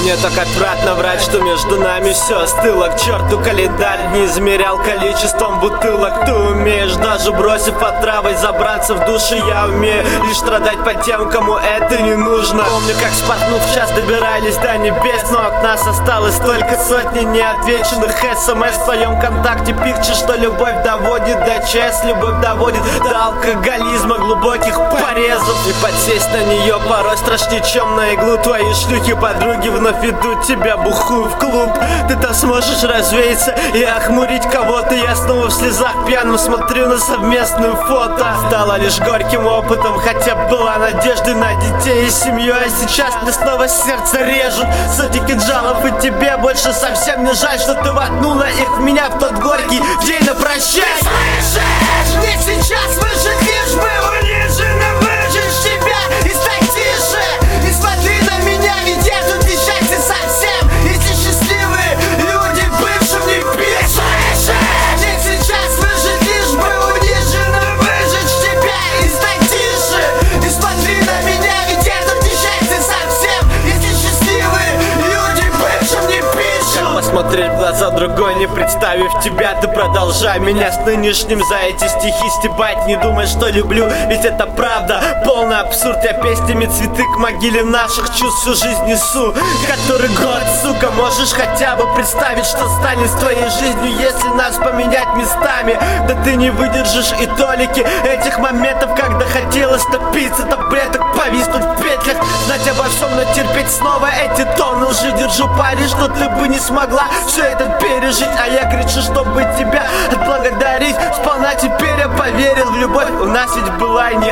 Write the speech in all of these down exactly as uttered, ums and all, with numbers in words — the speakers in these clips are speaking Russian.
Мне так отвратно врать, что между нами все стыло. К черту календарь не измерял количеством бутылок. Ты умеешь, даже бросив отравой, забраться в души. Я умею лишь страдать по тем, кому это не нужно. Помню, как спорхнув в час добирались до небес, но от нас осталось только сотни неотвеченных смс. В твоем контакте пикче, что любовь доводит до ЧС. Любовь доводит до алкоголизма, глубоких порезов. И подсесть на нее порой страшнее, чем на иглу. Твои шлюхи подруги вновь ведут тебя бухую в клуб. Ты-то сможешь развеяться и охмурить кого-то. Я снова в слезах пьяным смотрю на совместную фото. Стало лишь горьким опытом, хотя была надежда на детей и семью. А сейчас мне снова сердце режут сотни кинжалов. И тебе больше совсем не жаль, что ты воткнула их в меня в тот горький день на прощай. Слышишь, мне сейчас выжить лишь бы униженно выжить тебя и стать тише. И смотри на меня, ведь я тут несчастье совсем. Если счастливые люди бывшим не пишут. Слышишь, мне сейчас выжить лишь бы униженно выжить тебя и стать тише. И смотри на меня, ведь я тут несчастье совсем. Если счастливые люди бывшим не пишут. Посмотреть в глаза другой, не представив тебя. Ты продолжай меня с нынешним за эти стихи стебать. Не думай, что люблю, ведь это правда. Полный абсурд, я песнями цветы к могиле наших чувств всю жизнь несу. Который год, сука, можешь хотя бы представить, что станет с твоей жизнью, если нас поменять местами. Да ты не выдержишь и толики этих моментов, когда хотелось напиться таблеток, повиснуть в петлях, знать обо всем, но терпеть снова эти тонны лжи. Держу пари, что ты бы не смогла все это пережить, а я кричу, чтобы тебя отблагодарить. Сполна теперь я поверил в любовь, у нас ведь была не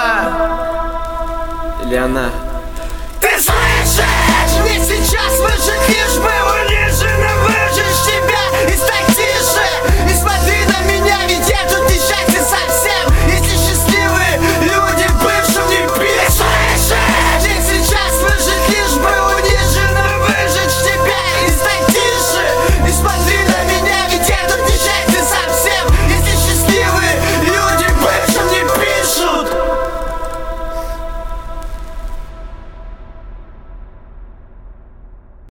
она. Или она? Ты слышишь? Мне сейчас выжить лишь бы униженно выжить тебя и стать тише. И